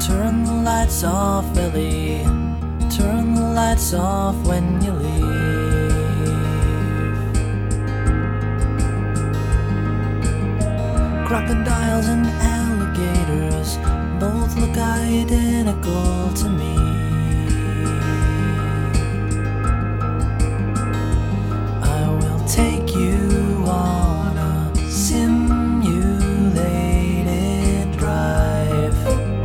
Turn the lights off, Ellie. Turn the lights off when you leave. Crocodiles and alligators both look identical to me. I will take you on a simulated drive.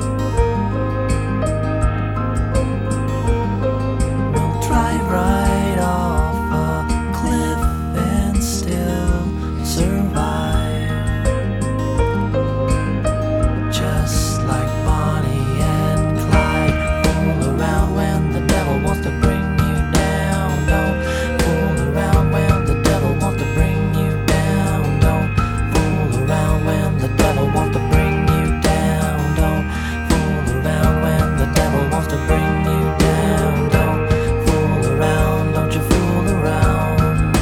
We'll drive right off a cliff and still survive. Just like Bonnie and Clyde. Fool around when the devil wants to bring you down. Don't fool around when the devil wants to bring you down. Don't fool around when the devil wants to bring you down. Don't fool around when the devil wants to bring you down. Don't fool around, don't you fool around.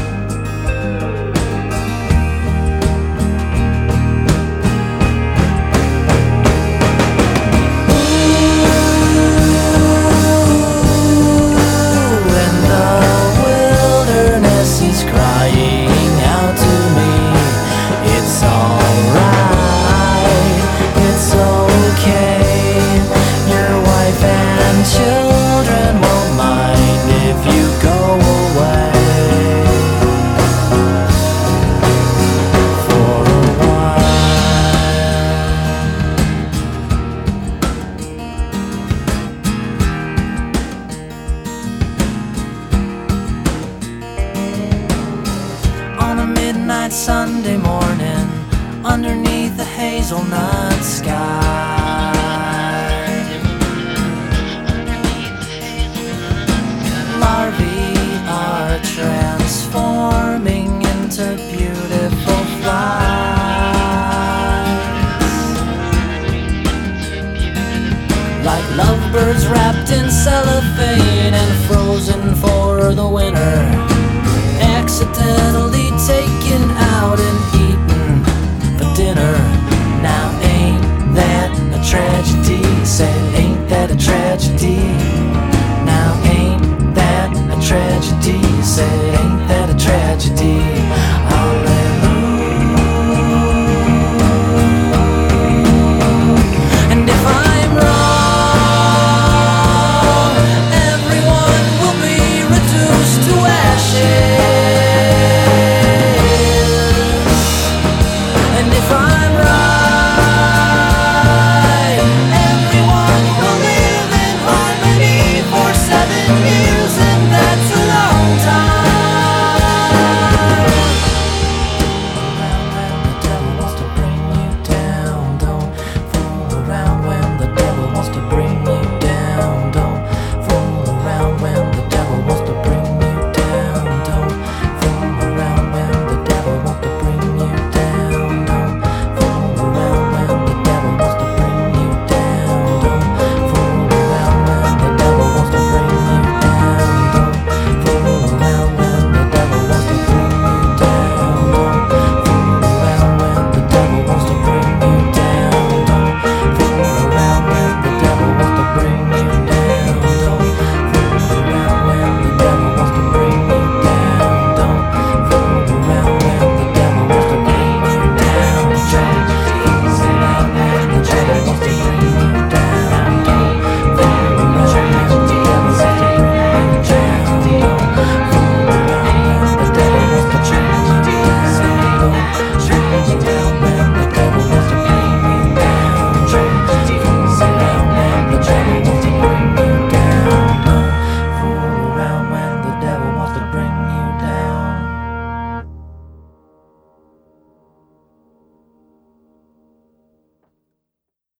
When the wilderness is crying out to me, it's alright, it's okay. Your wife and children won't mind if you go away for a while. On a midnight Sunday morning, underneath the hazelnut sky, larvae are transforming into beautiful flies, like lovebirds wrapped in cellophane and frozen for the winter, accidentally taken out and eaten for dinner.